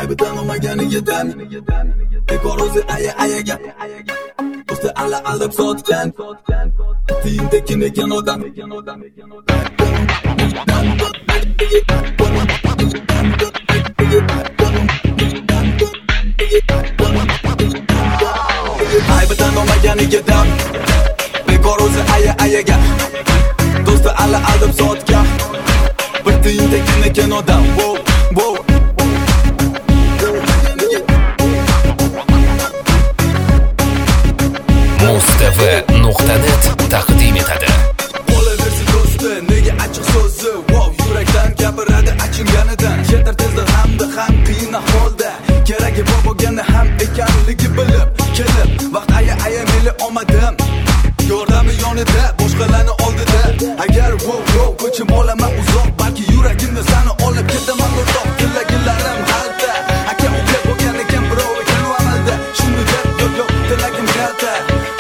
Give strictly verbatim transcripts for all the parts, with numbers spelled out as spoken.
aybidan olmaganidan bekor o'zi aya ayaga do'sti alla aldab sotgan tiyin tekin ekan odam aybidan olmaganidan bekor o'zi aya ayaga do'sti alla aldab sotgan bir tiyin tekin ekan odam wow wow Mustv nuqta net taqdim etadi. Olaversin do'sti, nega achchiq so'zi, wow, yurakdan gapiradi achinganidan. Yetar tezda hamda ham qiyin ahvolda, keragi bor bo'lganda ham ekanligi bilib, kelib, vaqt aya aya meli omadim. Yordami yonida, boshqalarni oldida. Agar wow wow ko'chim olaman uzoq, balki yuragimni sani olib ketaman o'rtoq, tilagilarim halda. Aka uka bo'lgan ekan birov ekan u amalda. Shuni deb yo'q yo'q tilagim kalta.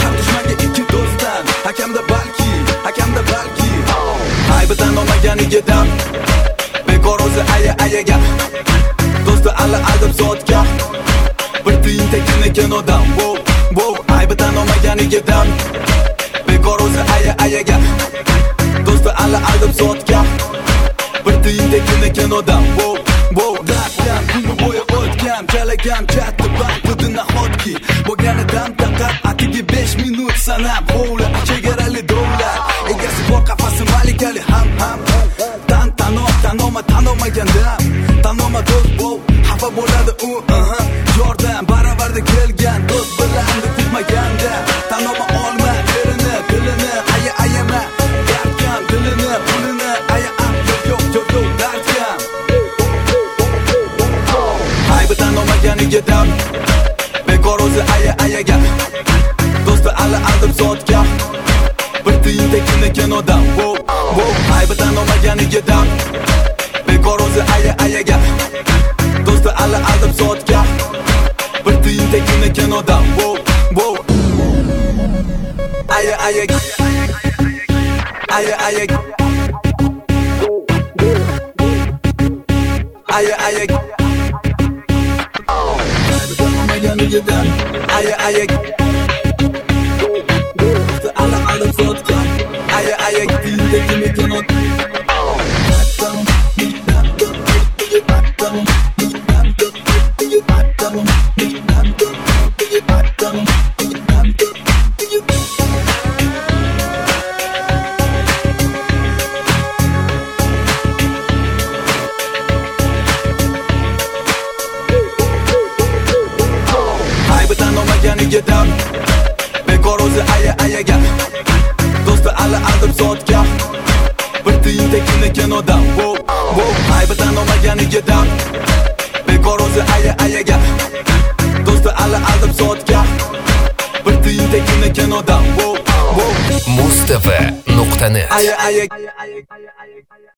Hakamda balki, hakamda balki aybidan olmaganidan bekor o'zi aya ayaga do'sti alla aldab sotgan bir tiyin tekin ekan odam wow wow aybidan olmaganidan bekor o'zi aya ayaga do'sti alla aldab sotgan bir tiyin tekin ekan odam wow wow dartdan kuni bo'yi o'tgan kalagam katta vaqtida nahotki bo'lganidan taqat atigi besh minut sanab hovli chegarali dovlar egasi bor qafasi malikali ham ham tan tanov tanoma tanomaganda tanoma do'st bo'l xafa bo'ladi u yordam baravarda kelgan do'st bilan kutmaganda tanoma olma erini dilini aya ayama dartkam dilini pulini aya am yo'q yo'q yo'q yo'q dartkam aybidan olmaganidan bekor o'zi aya ayaga do'sti alla aldab sotgan bir tiyin tekin ekan odam wow wow aybidan olmaganidan bekor o'zi aya ayaga do'sti alla aldab sotgan bir tiyin tekin ekan odam wow wow aya ayaga aya ayaga aya ayaga aybidan olmaganidan aya ayaga alla aldab sotgan aya ayaga tiyin tekin ekan odam aybidan olmaganidan bekor o'zi aya ayaga do'sti alla aldab sotgan bir tiyin tekin ekan odam wow wow aybidan olmaganidan bekor o'zi aya ayaga do'sti alla aldab sotgan bir tiyin tekin ekan odam wow wow Mustv nuqta net aya aya